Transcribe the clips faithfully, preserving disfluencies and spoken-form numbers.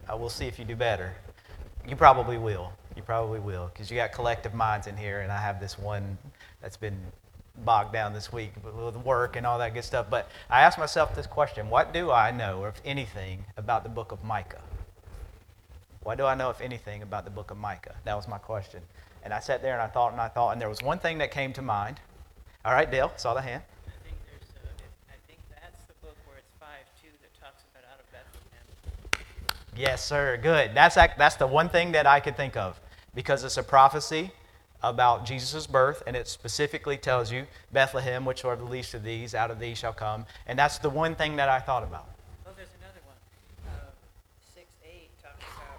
Uh, we'll see if you do better. You probably will. You probably will, because you got collective minds in here, and I have this one that's been bogged down this week with work and all that good stuff. But I asked myself this question: what do I know, or if anything, about the book of Micah? What do I know, if anything, about the book of Micah? That was my question. And I sat there and I thought and I thought, and there was one thing that came to mind. All right, Dale, saw the hand. I think there's a, I think that's the book where it's five two that talks about out of Bethlehem. Yes, sir. Good. That's that's the one thing that I could think of, because it's a prophecy about Jesus' birth, and it specifically tells you Bethlehem, which are the least of these, out of these shall come. And that's the one thing that I thought about. Oh, there's another one. Uh, six eight talks about.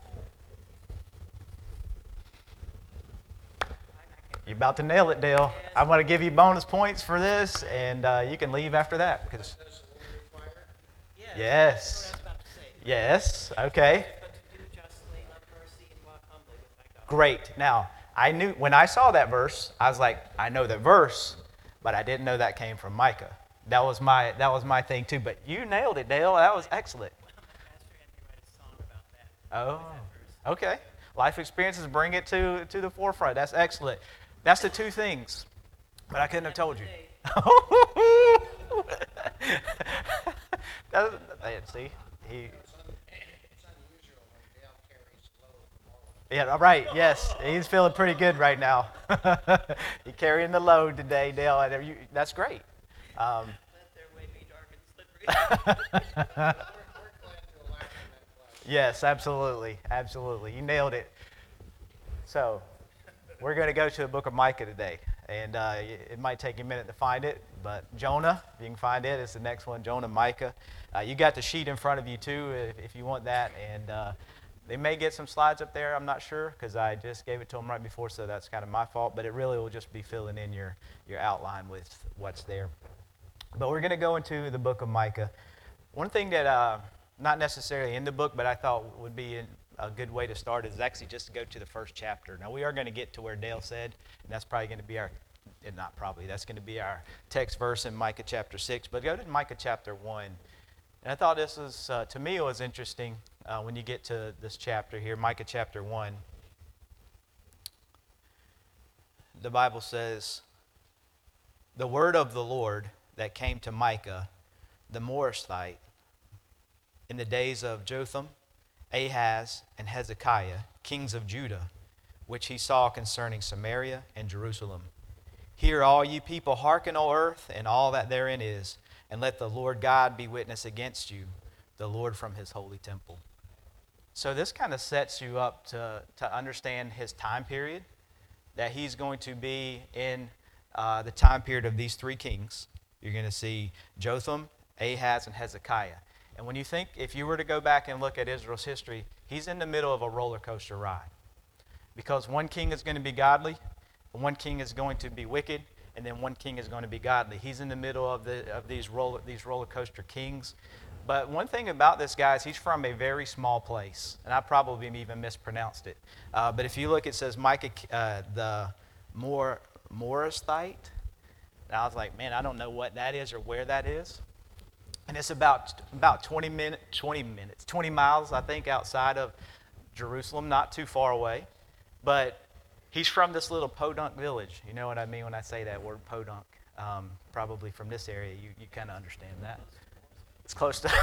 You're about to nail it, Dale. Yes. I'm going to give you bonus points for this, and uh, you can leave after that. Because Yes. yes. That's what I was about to say. Yes. Okay. But to do justly, love mercy, and walk humbly with thy God. Great. Now, I knew when I saw that verse, I was like, I know the verse, but I didn't know that came from Micah. That was my that was my thing too. But you nailed it, Dale. That was excellent. Well, my pastor had me write a song about that. Oh, With that verse. okay. Life experiences bring it to to the forefront. That's excellent. That's the two things. But I couldn't have told you. That- that- see, he. Yeah, right. Yes, he's feeling pretty good right now. You're carrying the load today, Dale. And you, that's great. Um, Let their way be dark and slippery. yes, absolutely, absolutely. You nailed it. So, we're going to go to the book of Micah today, and uh, it might take you a minute to find it, but Jonah, if you can find it, it's the next one. Jonah, Micah. Uh, you got the sheet in front of you too, if, if you want that, and. Uh, They may get some slides up there, I'm not sure, because I just gave it to them right before, so that's kind of my fault. But it really will just be filling in your, your outline with what's there. But we're going to go into the book of Micah. One thing that, uh, not necessarily in the book, but I thought would be a good way to start is actually just to go to the first chapter. Now, we are going to get to where Dale said, and that's probably going to be our, not probably, that's going to be our text verse in Micah chapter six. But go to Micah chapter one. And I thought this was, uh, to me, it was interesting uh, when you get to this chapter here, Micah chapter one. The Bible says, the word of the Lord that came to Micah, the Morashite, in the days of Jotham, Ahaz, and Hezekiah, kings of Judah, which he saw concerning Samaria and Jerusalem. Hear, all ye people, hearken, O earth, and all that therein is, and let the Lord God be witness against you, the Lord from his holy temple. So this kind of sets you up to, to understand his time period, that he's going to be in uh, the time period of these three kings. You're going to see Jotham, Ahaz, and Hezekiah. And when you think, if you were to go back and look at Israel's history, he's in the middle of a roller coaster ride. Because one king is going to be godly, and one king is going to be wicked, and then one king is going to be godly. He's in the middle of the of these roller these roller coaster kings. But one thing about this guy is he's from a very small place, and I probably even mispronounced it. Uh, but if you look, it says Micah uh, the Mor Morashite. And I was like, man, I don't know what that is or where that is. And it's about about twenty minutes, twenty minutes, twenty miles, I think, outside of Jerusalem, not too far away. But he's from this little podunk village. You know what I mean when I say that word, podunk. Um, probably from this area, you, you kind of understand that. It's close to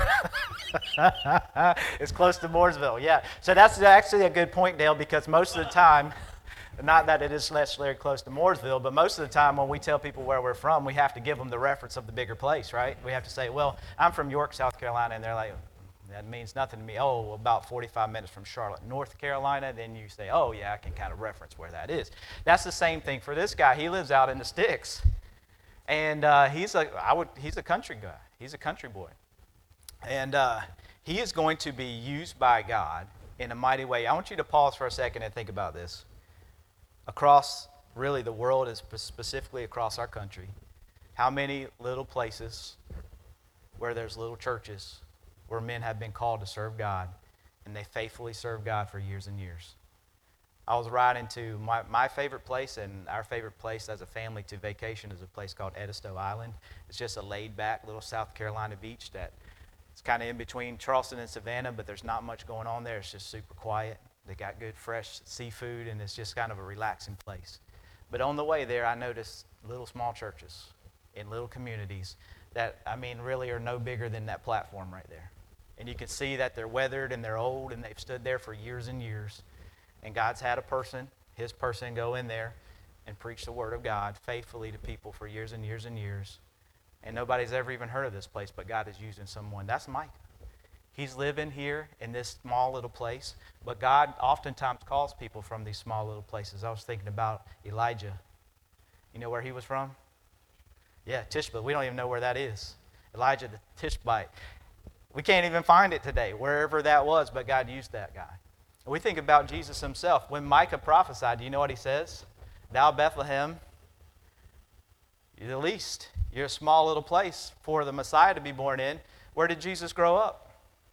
it's close to Mooresville, yeah. So that's actually a good point, Dale, because most of the time, not that it is necessarily close to Mooresville, but most of the time when we tell people where we're from, we have to give them the reference of the bigger place, right? We have to say, well, I'm from York, South Carolina, and they're like, that means nothing to me. Oh, about forty-five minutes from Charlotte, North Carolina. Then you say, oh, yeah, I can kind of reference where that is. That's the same thing for this guy. He lives out in the sticks. And uh, he's, a, I would, he's a country guy. He's a country boy. And uh, he is going to be used by God in a mighty way. I want you to pause for a second and think about this. Across, really, the world, is specifically across our country, how many little places where there's little churches where men have been called to serve God, and they faithfully serve God for years and years. I was riding to my, my favorite place, and our favorite place as a family to vacation is a place called Edisto Island. It's just a laid-back little South Carolina beach that It's kind of in between Charleston and Savannah, but there's not much going on there. It's just super quiet. They got good fresh seafood, and it's just kind of a relaxing place. But on the way there, I noticed little small churches in little communities that, I mean, really are no bigger than that platform right there. And you can see that they're weathered and they're old, and they've stood there for years and years. And God's had a person, his person, go in there and preach the word of God faithfully to people for years and years and years. And nobody's ever even heard of this place, but God is using someone. That's Micah. He's living here in this small little place, but God oftentimes calls people from these small little places. I was thinking about Elijah. You know where he was from? Yeah, Tishba. We don't even know where that is. Elijah the Tishbite. We can't even find it today, wherever that was, but God used that guy. We think about Jesus himself. When Micah prophesied, do you know what he says? Thou Bethlehem, you're the least. You're a small little place for the Messiah to be born in. Where did Jesus grow up?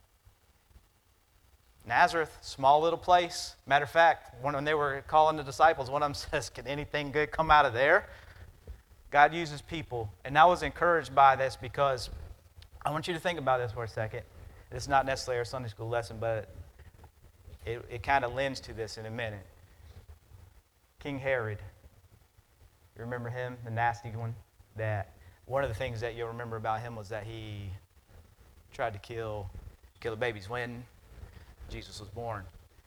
Nazareth, small little place. Matter of fact, when they were calling the disciples, one of them says, can anything good come out of there? God uses people. And I was encouraged by this because I want you to think about this for a second. It's not necessarily a Sunday school lesson, but it, it kind of lends to this in a minute. King Herod. You remember him, the nasty one? That one of the things that you'll remember about him was that he tried to kill, kill the babies when Jesus was born.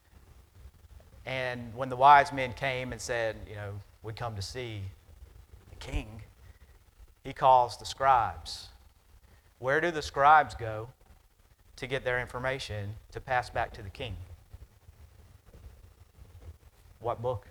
And when the wise men came and said, you know, we come to see the king, he calls the scribes. Where do the scribes go to get their information to pass back to the king? What book?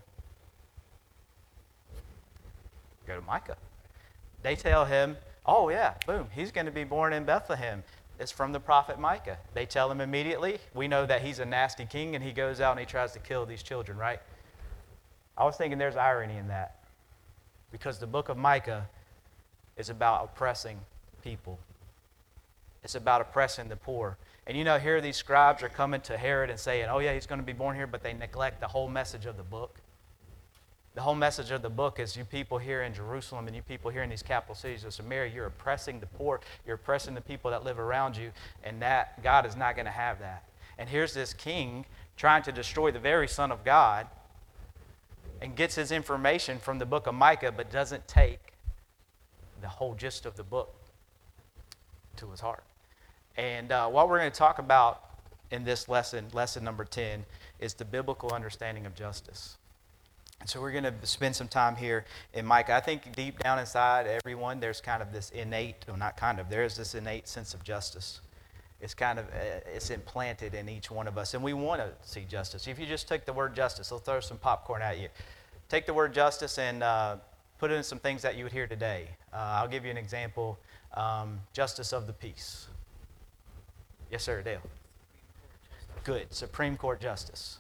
Go to Micah. They tell him, oh yeah, boom, he's going to be born in Bethlehem. It's from the prophet Micah. They tell him immediately. We know that he's a nasty king, and he goes out and he tries to kill these children, right? I was thinking there's irony in that, because the book of Micah is about oppressing people. It's about oppressing the poor. And you know, here these scribes are coming to Herod and saying, oh yeah, he's going to be born here, but they neglect the whole message of the book. The whole message of the book is you people here in Jerusalem and you people here in these capital cities of Samaria, you're oppressing the poor, you're oppressing the people that live around you, and that God is not going to have that. And here's this king trying to destroy the very Son of God and gets his information from the book of Micah, but doesn't take the whole gist of the book to his heart. And uh, what we're going to talk about in this lesson, lesson number ten, is the biblical understanding of justice. And so we're going to spend some time here in Micah. I think deep down inside everyone, there's kind of this innate, or not kind of, there is this innate sense of justice. It's kind of, it's implanted in each one of us, and we want to see justice. If you just take the word justice, I'll throw some popcorn at you. Take the word justice and uh, put it in some things that you would hear today. Uh, I'll give you an example. Um, justice of the peace. Yes, sir, Dale. Good. Supreme Court justice.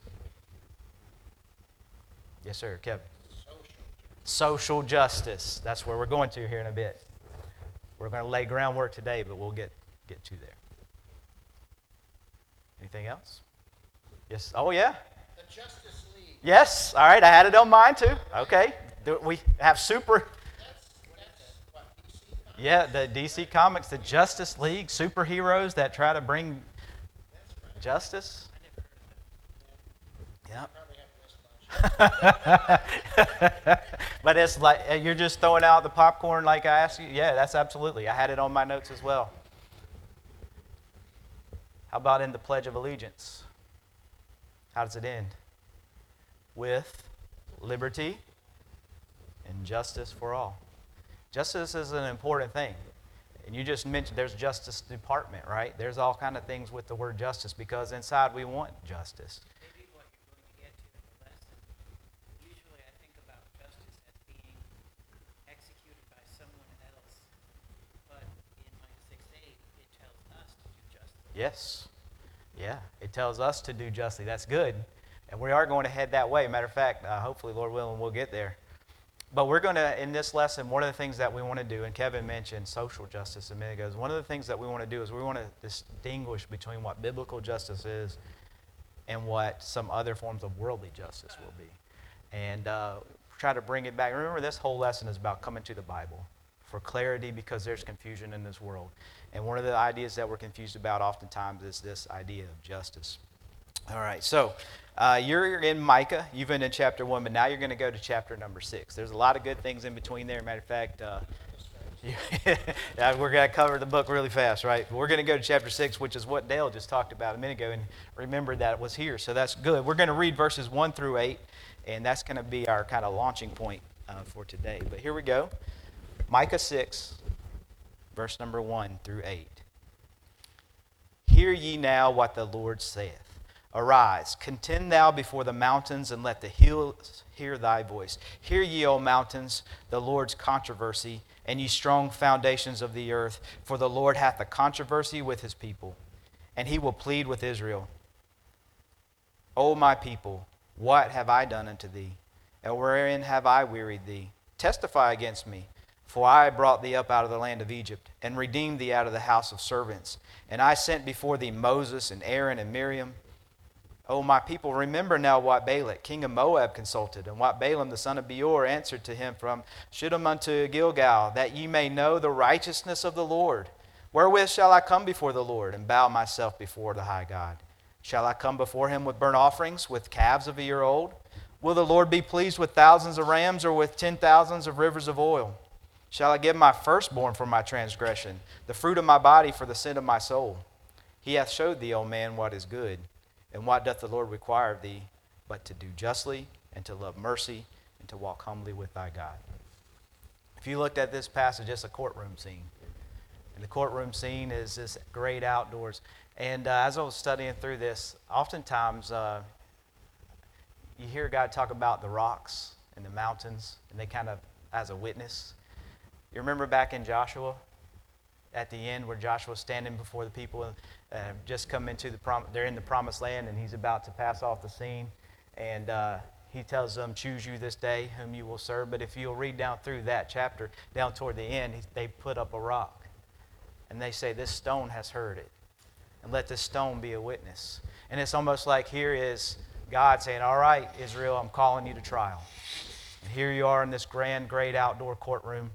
Yes, sir, Kevin. Social. Social justice. That's where we're going to here in a bit. We're going to lay groundwork today, but we'll get, get to there. Anything else? Yes. Oh, yeah? The Justice League. Yes. All right. I had it on mine, too. Okay. Do we have super... That's, that's what, D C Comics? Yeah, the D C Comics, the Justice League, superheroes that try to bring That's right. justice. Yeah. Yep. Probably have this much. But it's like, you're just throwing out the popcorn like I asked you? Yeah, that's absolutely. I had it on my notes as well. How about in the Pledge of Allegiance? How does it end? With liberty and justice for all. Justice is an important thing. And you just mentioned there's Justice Department, right? There's all kind of things with the word justice because inside we want justice. Maybe what you're going to get to in the lesson, usually I think about justice as being executed by someone else, but in Micah six eight, it tells us to do justice. Yes. Yeah, it tells us to do justly. That's good. And we are going to head that way. Matter of fact, uh, hopefully, Lord willing, we'll get there. But we're going to, in this lesson, one of the things that we want to do, and Kevin mentioned social justice a minute ago, is one of the things that we want to do is we want to distinguish between what biblical justice is and what some other forms of worldly justice will be. And uh, try to bring it back. Remember, this whole lesson is about coming to the Bible, for clarity because there's confusion in this world. And one of the ideas that we're confused about oftentimes is this idea of justice. All right, so uh, you're in Micah. You've been in chapter one, but now you're going to go to chapter number six. There's a lot of good things in between there. Matter of fact, uh, yeah, we're going to cover the book really fast, right? We're going to go to chapter six, which is what Dale just talked about a minute ago, and remembered that it was here, so that's good. We're going to read verses one through eight, and that's going to be our kind of launching point uh, for today. But here we go. Micah six, verse number one through eight. Hear ye now what the Lord saith. Arise, contend thou before the mountains, and let the hills hear thy voice. Hear ye, O mountains, the Lord's controversy, and ye strong foundations of the earth. For the Lord hath a controversy with his people, and he will plead with Israel. O my people, what have I done unto thee? And wherein have I wearied thee? Testify against me. For I brought thee up out of the land of Egypt, and redeemed thee out of the house of servants. And I sent before thee Moses, and Aaron, and Miriam. O my people, remember now what Balak, king of Moab, consulted, and what Balaam the son of Beor answered to him from Shittim unto Gilgal, that ye may know the righteousness of the Lord. Wherewith shall I come before the Lord, and bow myself before the high God? Shall I come before him with burnt offerings, with calves of a year old? Will the Lord be pleased with thousands of rams, or with ten thousands of rivers of oil? Shall I give my firstborn for my transgression, the fruit of my body for the sin of my soul? He hath showed thee, O man, what is good. And what doth the Lord require of thee, but to do justly, and to love mercy, and to walk humbly with thy God? If you looked at this passage, it's a courtroom scene. And the courtroom scene is this great outdoors. And uh, as I was studying through this, oftentimes uh, you hear God talk about the rocks and the mountains, and they kind of as a witness. You remember back in Joshua, at the end where Joshua's standing before the people, and uh, just come into the prom- they're in the promised land, and he's about to pass off the scene, and uh, he tells them, choose you this day whom you will serve. But if you'll read down through that chapter, down toward the end, he, they put up a rock, and they say, this stone has heard it, and let this stone be a witness. And it's almost like here is God saying, all right, Israel, I'm calling you to trial. And here you are in this grand, great outdoor courtroom,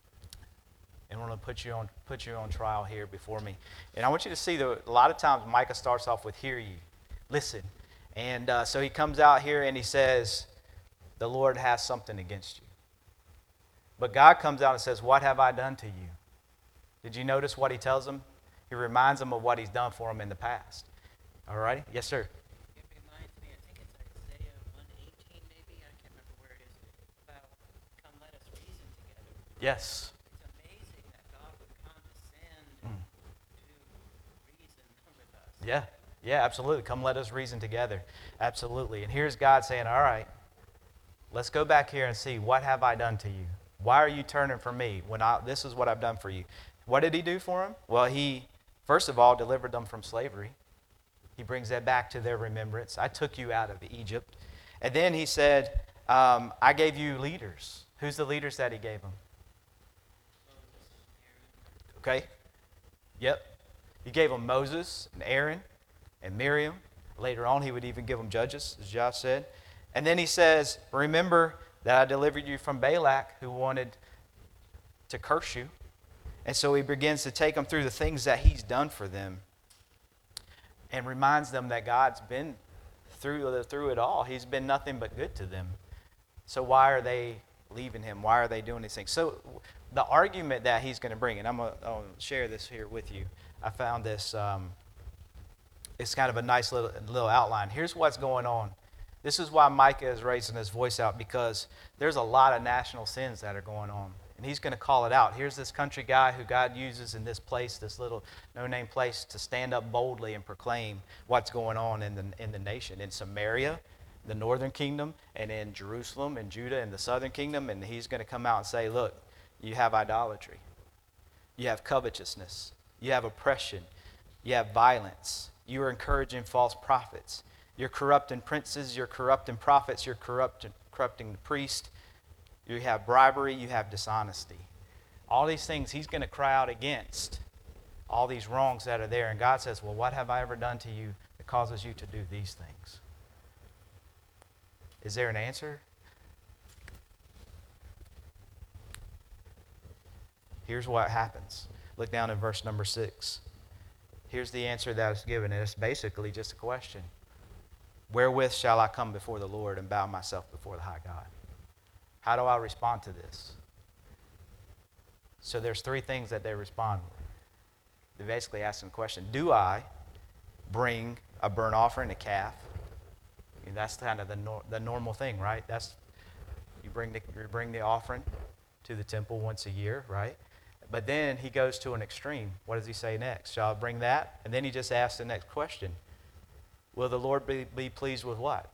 and we're going to put you on put you on trial here before me. And I want you to see that a lot of times Micah starts off with, hear ye, listen. And uh, so he comes out here and he says, the Lord has something against you. But God comes out and says, what have I done to you? Did you notice what he tells them? He reminds them of what he's done for them in the past. All right? Yes, sir. It reminds me, I think it's Isaiah one eighteen maybe, I can't remember where it is, about come let us reason together. Yes. It's amazing that God would condescend Mm. to reason with us. Yeah. Yeah, absolutely. Come let us reason together. Absolutely. And here's God saying, all right, let's go back here and see, what have I done to you? Why are you turning from me when I, this is what I've done for you? What did he do for them? Well, he, first of all, delivered them from slavery. He brings that back to their remembrance. I took you out of Egypt. And then he said, um, I gave you leaders. Who's the leaders that he gave them? Okay. Yep. He gave them Moses and Aaron and Miriam. Later on, he would even give them judges, as Josh said. And then he says, remember that I delivered you from Balak, who wanted to curse you. And so he begins to take them through the things that he's done for them and reminds them that God's been through, through it all. He's been nothing but good to them. So why are they leaving him? Why are they doing these things? So the argument that he's going to bring, and I'm going to share this here with you. I found this, um, it's kind of a nice little, little outline. Here's what's going on. This is why Micah is raising his voice out, because there's a lot of national sins that are going on. And he's going to call it out. Here's this country guy who God uses in this place, this little no-name place, to stand up boldly and proclaim what's going on in the, in the nation. In Samaria, the northern kingdom, and in Jerusalem and Judah and the southern kingdom. And he's going to come out and say, look, you have idolatry. You have covetousness. You have oppression. You have violence. You are encouraging false prophets. You're corrupting princes. You're corrupting prophets. You're corrupting, corrupting the priest. You have bribery, you have dishonesty. All these things he's going to cry out against, all these wrongs that are there. And God says, well, what have I ever done to you that causes you to do these things? Is there an answer? here's what happens. Look down in verse number six. Here's the answer that is given, and it's basically just a question. Wherewith shall I come before the Lord and bow myself before the high God? How do I respond to this? So there's three things that they respond with. They're basically asking the question, do I bring a burnt offering, a calf? I mean, that's kind of the, nor- the normal thing, right? That's you bring the you bring the offering to the temple once a year, right? But then he goes to an extreme. What does he say next? Shall I bring that? And then he just asks the next question. Will the Lord be, be pleased with what?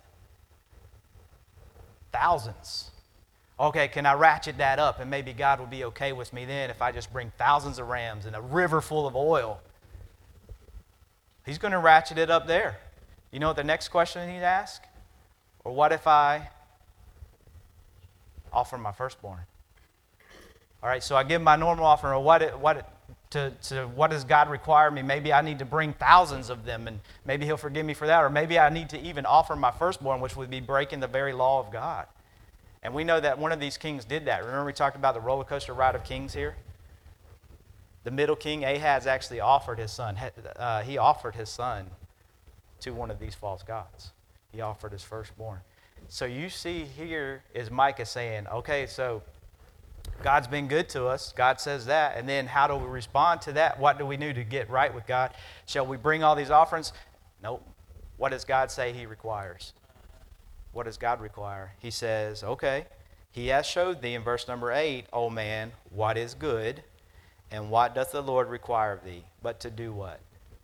Thousands. Okay, can I ratchet that up and maybe God will be okay with me then if I just bring thousands of rams and a river full of oil? He's going to ratchet it up there. You know what the next question he'd ask? Or what if I offer my firstborn? All right, so I give my normal offering, or what, it, what, it, to, to what does God require me? Maybe I need to bring thousands of them, and maybe he'll forgive me for that. Or maybe I need to even offer my firstborn, which would be breaking the very law of God. And we know that one of these kings did that. Remember we talked about the roller coaster ride of kings here? The middle king, Ahaz, actually offered his son. Uh, he offered his son to one of these false gods. He offered his firstborn. So you see here is Micah saying, okay, so God's been good to us. God says that. And then how do we respond to that? What do we do to get right with God? Shall we bring all these offerings? Nope. What does God say he requires? What does God require? He says, okay, he has showed thee in verse number eight, O man, what is good, and what doth the Lord require of thee? But to do what?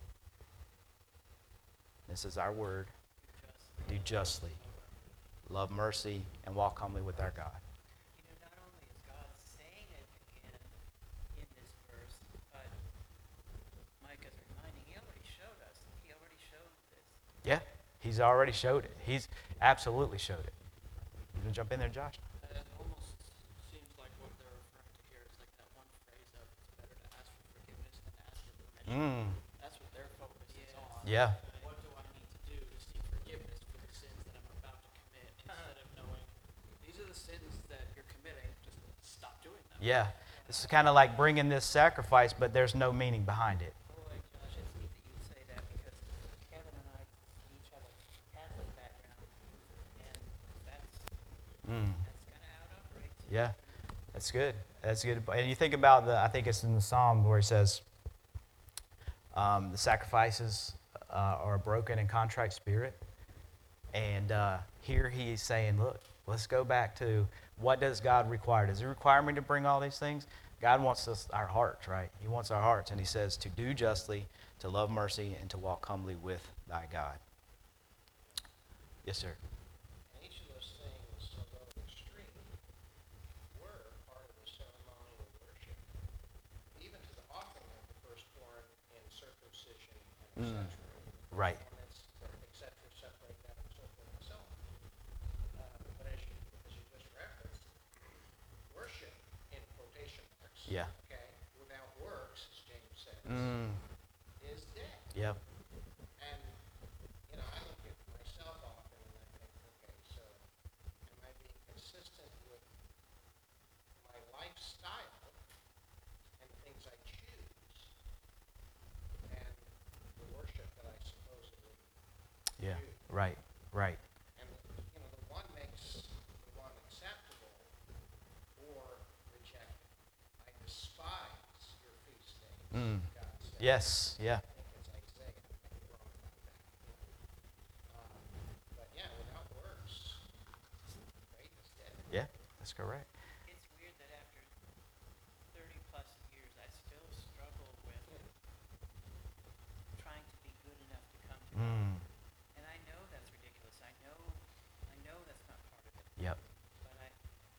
This is our word. Do justly, love mercy, and walk humbly with our God. You know, not only is God saying it again in this verse, but Micah's reminding, he already showed us. He already showed this. Yeah, he's already showed it. He's absolutely showed it. You can jump in there, Josh. It almost seems like what they're referring to here is like that one phrase of it's better to ask for forgiveness than ask for permission. Mm, That's what their focus is on. yeah, What do I need to do to seek forgiveness for the sins that I'm about to commit instead of knowing these are the sins that you're committing, just stop doing them. yeah. This is kind of like bringing this sacrifice, but there's no meaning behind it. Boy, Josh, it's neat that you say that because Kevin and I each have a Catholic background, and that's Mm. that's kind of how it operates. Yeah, that's good. That's good. And you think about the, I think it's in the Psalm where it says, um, the sacrifices uh, are a broken and contrite spirit. And uh, here he is saying, look, let's go back to what does God require? Does he require me to bring all these things? God wants us, our hearts, right? He wants our hearts. And he says to do justly, to love mercy, and to walk humbly with thy God. Yes, sir. And each of those things, although extreme, were part of the ceremonial worship, even to the offering of the firstborn in circumcision and et Mm. cetera. Right. One that's et cetera, separate that and so forth and so on. Uh, but as you, as you just referenced, worship in quotation marks, Yeah. okay, without works, as James says, Mm. is dead. Yep. And, you know, I look at myself often and I think, okay, so am I being consistent with my lifestyle and things I choose and the worship that I supposedly Yeah. do? Right. Right. And, you know, the one makes the one acceptable or rejected. I despise your feast days, Mm. God says. Yes. Yeah. I think it's Isaiah. I may be wrong about that. Um, but yeah, without works, faith is dead. Yeah. That's correct. It's weird that after thirty plus years, I still struggle with trying to be good enough to come to God. Mm. And I know that's ridiculous. I know, I know that's not part of it. Yep. But I,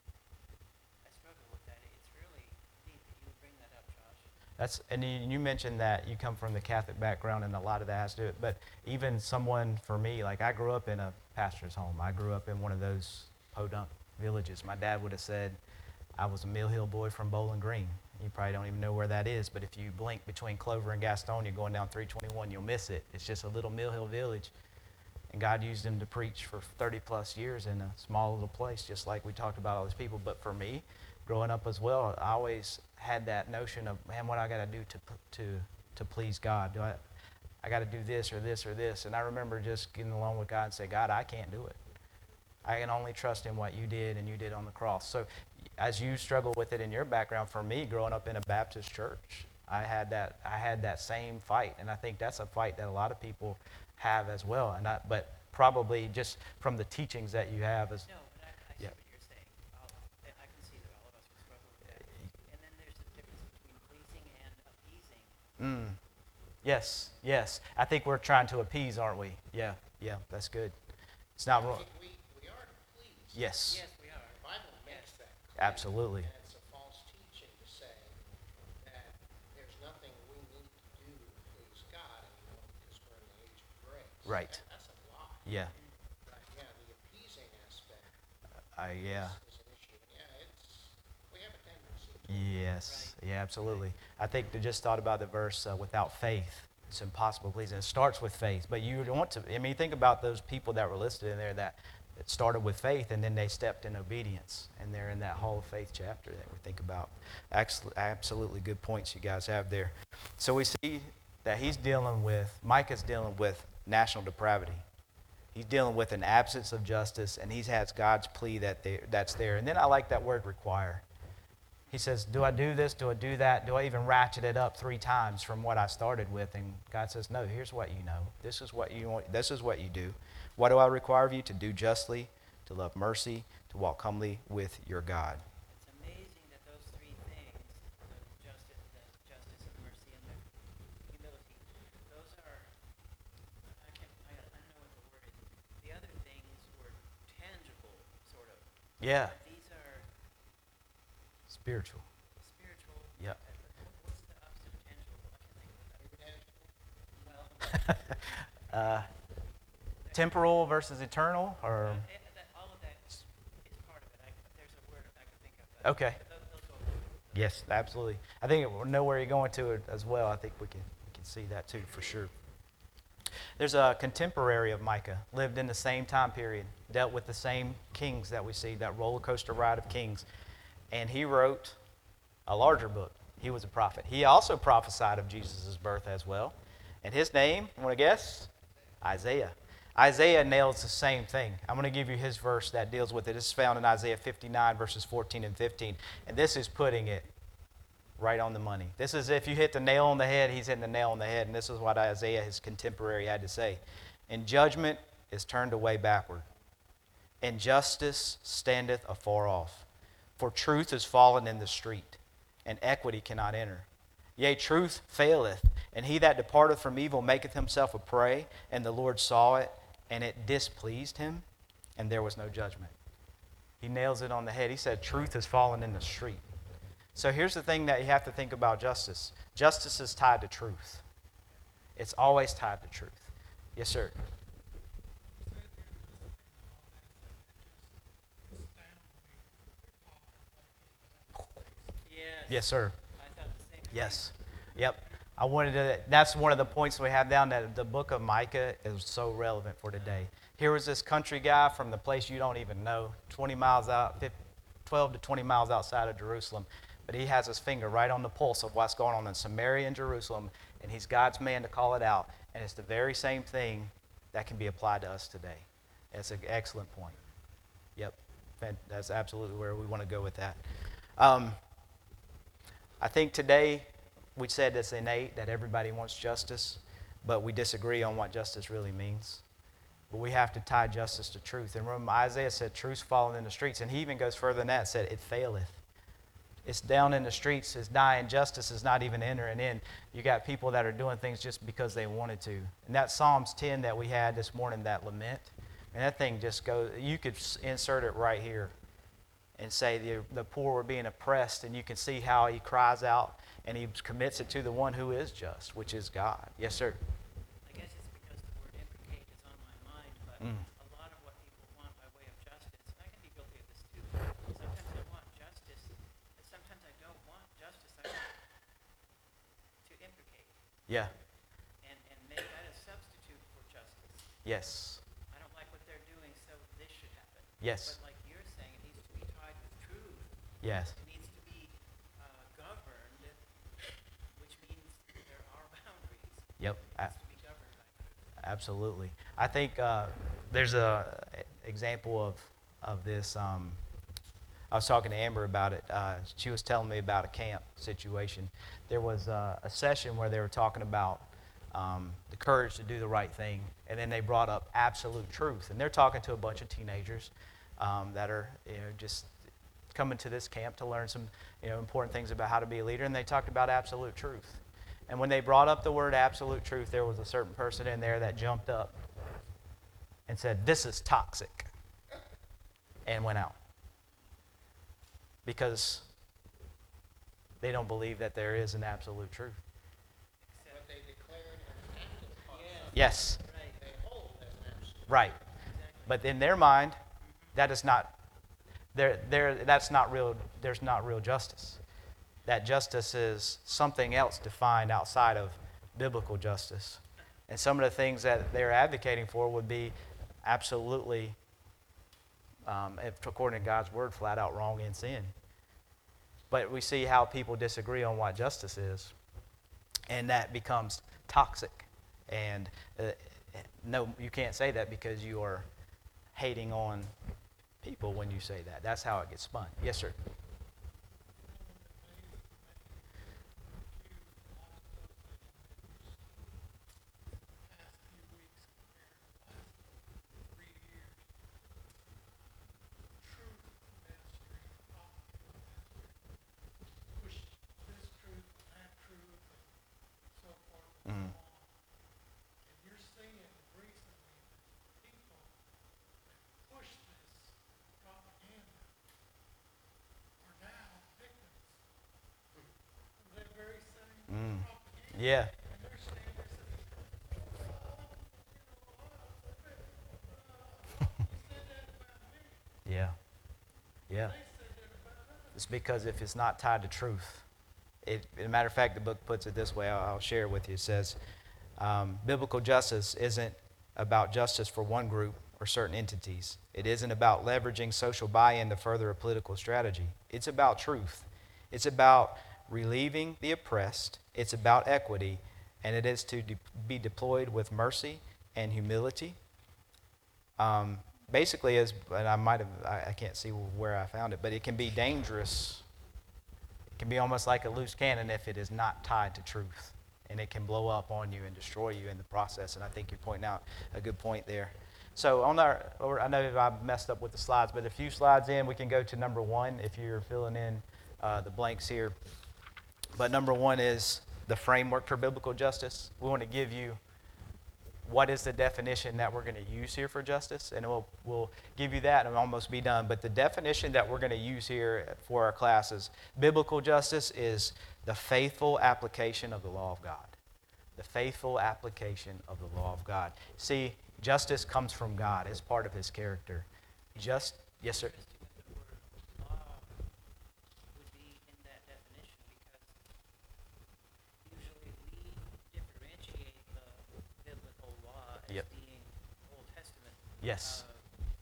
I struggle with that. It's really neat that you would bring that up, Josh. That's and you, you mentioned that you come from the Catholic background, and a lot of that has to do it. But even someone for me, like I grew up in a pastor's home. I grew up in one of those podunk villages. My dad would have said I was a Mill Hill boy from Bowling Green. You probably don't even know where that is, but if you blink between Clover and Gastonia going down three twenty-one, you'll miss it. It's just a little Mill Hill village. And God used him to preach for thirty plus years in a small little place, just like we talked about all these people. But for me, growing up as well, I always had that notion of, man, what I got to do to to to please God? Do I I got to do this or this or this? And I remember just getting along with God and say, God, I can't do it. I can only trust in what you did and you did on the cross. So as you struggle with it in your background, for me, growing up in a Baptist church, I had that I had that same fight, and I think that's a fight that a lot of people have as well. And I, but probably just from the teachings that you have as No, but I, I see Yeah. what you're saying. I'll, I can see that all of us will struggle with that. And then there's the difference between pleasing and appeasing. Mm. Yes, yes. I think we're trying to appease, aren't we? Yeah, yeah, that's good. It's not I wrong. think we, we are to please. Yes, Yes, we are. The Bible makes that clear. absolutely. And it's a false teaching to say that there's nothing we need to do to please God anymore because we're in the age of grace. Right. That- That's a lie. Yeah, Right, yeah, the appeasing aspect I yeah. is an issue. And yeah, it's, we have a tendency to. Yes, yeah, absolutely. I think they just thought about the verse, uh, without faith, it's impossible to please. And it starts with faith. But you want to, I mean, think about those people that were listed in there that, that started with faith and then they stepped in obedience. And they're in that Hall of Faith chapter that we think about. Actually, absolutely good points you guys have there. So we see that he's dealing with, Micah's dealing with national depravity. He's dealing with an absence of justice, and he has God's plea that they, that's there. And then I like that word require. He says, do I do this? Do I do that? Do I even ratchet it up three times from what I started with? And God says, no, here's what you know. This is what you want. This is what you do. What do I require of you? To do justly, to love mercy, to walk humbly with your God. It's amazing that those three things, the justice, the justice and mercy and the humility, those are, I can't, I, I don't know what the word is. The other things were tangible, sort of. Yeah, But these are spiritual. spiritual. Yep. uh, what- What's the opposite of tangible? I can't think of that. Well, uh, temporal versus eternal, or uh, eh, that, all of that is part of it. I, there's a word I can think of. But okay. Those, those go. Yes, absolutely. I think we know where you're going to it as well. I think we can we can see that too for sure. There's a contemporary of Micah, lived in the same time period, dealt with the same kings that we see, that roller coaster ride of kings, and he wrote a larger book. He was a prophet. He also prophesied of Jesus' birth as well, and his name, want to guess? Isaiah. Isaiah nails the same thing. I'm going to give you his verse that deals with it. This is found in Isaiah fifty-nine, verses fourteen and fifteen. And this is putting it right on the money. This is if you hit the nail on the head, he's hitting the nail on the head. And this is what Isaiah, his contemporary, had to say. And judgment is turned away backward, and justice standeth afar off. For truth is fallen in the street, and equity cannot enter. Yea, truth faileth, and he that departeth from evil maketh himself a prey, and the Lord saw it, and it displeased him, and there was no judgment. He nails it on the head. He said, truth has fallen in the street. So here's the thing that you have to think about justice. Justice is tied to truth. It's always tied to truth. Yes, sir. Yes. Yes, sir. I thought the same thing. Yes. Yep. I wanted to, that's one of the points we have down, that the book of Micah is so relevant for today. Here was this country guy from the place you don't even know, twenty miles out, twelve to twenty miles outside of Jerusalem. But he has his finger right on the pulse of what's going on in Samaria and Jerusalem, and he's God's man to call it out. And it's the very same thing that can be applied to us today. It's an excellent point. Yep. That's absolutely where we want to go with that. Um, I think today we said it's innate that everybody wants justice, but we disagree on what justice really means. But we have to tie justice to truth. And remember, Isaiah said, truth's fallen in the streets. And he even goes further than that, said, it faileth. It's down in the streets, it's dying. Justice is not even entering in. You got people that are doing things just because they wanted to. And that Psalms ten that we had this morning, that lament, and that thing just goes, you could insert it right here and say the, the poor were being oppressed, and you can see how he cries out and he commits it to the one who is just, which is God. Yes, sir. I guess it's because the word imprecate is on my mind, but Mm. a lot of what people want by way of justice, and I can be guilty of this too. Sometimes I want justice, and sometimes I don't want justice. I want to imprecate Yeah. and, and make that a substitute for justice. Yes. I don't like what they're doing, so this should happen. Yes. But like you're saying, it needs to be tied with truth. Yes. It needs Yep. A- Has to be governed by truth. Absolutely. I think uh, there's a example of of this. Um, I was talking to Amber about it. Uh, she was telling me about a camp situation. There was uh, a session where they were talking about um, the courage to do the right thing, and then they brought up absolute truth. And they're talking to a bunch of teenagers um, that are, you know, just coming to this camp to learn some, you know, important things about how to be a leader. And they talked about absolute truth. And when they brought up the word absolute truth, there was a certain person in there that jumped up and said, "This is toxic," and went out. Because they don't believe that there is an absolute truth. But they declared and acted upon Yeah. something Yes, Right. they hold as an absolute. right. Exactly. But in their mind, that is not, there, there, that's not real, there's not real justice. That justice is something else defined outside of biblical justice. And some of the things that they're advocating for would be absolutely, um, if, according to God's word, flat out wrong and sin. But we see how people disagree on what justice is, and that becomes toxic. And uh, no, you can't say that because you are hating on people when you say that. That's how it gets spun. Yes, sir. Past few weeks compared to the last three years. Truth ministry, popular ministry, push this truth and that truth and so forth and Mhm. so on. And you're seeing recently that people that push this propaganda are now victims of that very same Mm. propaganda. Yeah. And they're standing there saying, Yeah. Yeah. It's because if it's not tied to truth, it, as a matter of fact, the book puts it this way. I'll, I'll share it with you. It says, um, biblical justice isn't about justice for one group or certain entities. It isn't about leveraging social buy-in to further a political strategy. It's about truth. It's about relieving the oppressed. It's about equity, and it is to de- be deployed with mercy and humility. Um, basically, as and I might have, I, I can't see where I found it, but it can be dangerous. It can be almost like a loose cannon if it is not tied to truth, and it can blow up on you and destroy you in the process. And I think you're pointing out a good point there. So on our, or I know I messed up with the slides, but a few slides in, we can go to number one if you're filling in uh, the blanks here. But number one is the framework for biblical justice. We want to give you what is the definition that we're going to use here for justice, and we'll, we'll give you that and almost be done. But the definition that we're going to use here for our class is biblical justice is the faithful application of the law of God. The faithful application of the law of God. See, justice comes from God. It's part of his character. Just, yes, sir? Interesting that the word law would be in that definition because usually we differentiate the biblical law as Yep. being Old Testament Yes. uh,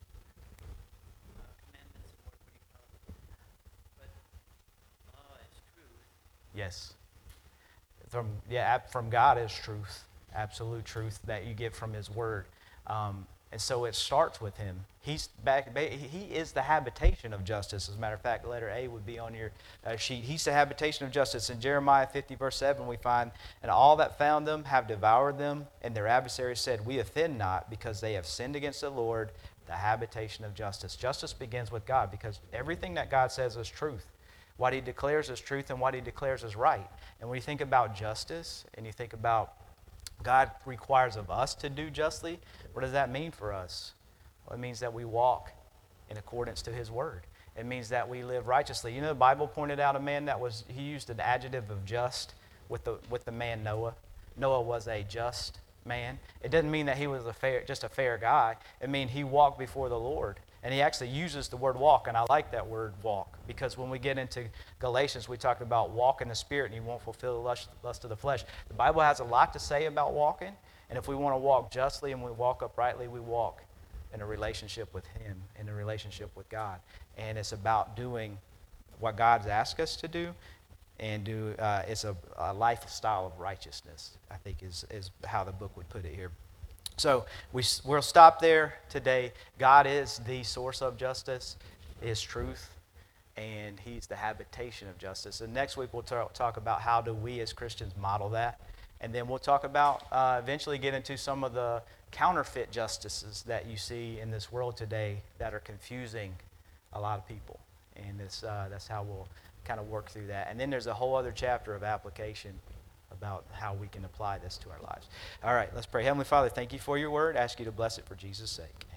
uh, commandments, or what do you call it? But law is truth. Yes. From, yeah, ab- from God is truth, absolute truth that you get from his word. Um, and so it starts with him. He's back, ba- he is the habitation of justice. As a matter of fact, letter A would be on your uh, sheet. He's the habitation of justice. In Jeremiah fifty, verse seven, we find, and all that found them have devoured them, and their adversaries said, we offend not, because they have sinned against the Lord, the habitation of justice. Justice begins with God, because everything that God says is truth. What he declares is truth and what he declares is right. And when you think about justice and you think about God requires of us to do justly, what does that mean for us? Well, it means that we walk in accordance to his word. It means that we live righteously. You know, the Bible pointed out a man that was, he used an adjective of just with the, with the man Noah. Noah was a just man. It doesn't mean that he was a fair, just a fair guy. It means he walked before the Lord. And he actually uses the word walk, and I like that word walk, because when we get into Galatians, we talk about walk in the Spirit, and you won't fulfill the lust, lust of the flesh. The Bible has a lot to say about walking, and if we want to walk justly and we walk uprightly, we walk in a relationship with him, in a relationship with God. And it's about doing what God's asked us to do, and do uh, it's a, a lifestyle of righteousness, I think is, is how the book would put it here. So we, s- we'll stop there today. God is the source of justice, is truth, and he's the habitation of justice. And next week we'll ta- talk about how do we as Christians model that. And then we'll talk about, uh, eventually get into some of the counterfeit justices that you see in this world today that are confusing a lot of people. And this, uh, that's how we'll kind of work through that. And then there's a whole other chapter of application about how we can apply this to our lives. All right, let's pray. Heavenly Father, thank you for your word. I ask you to bless it for Jesus' sake.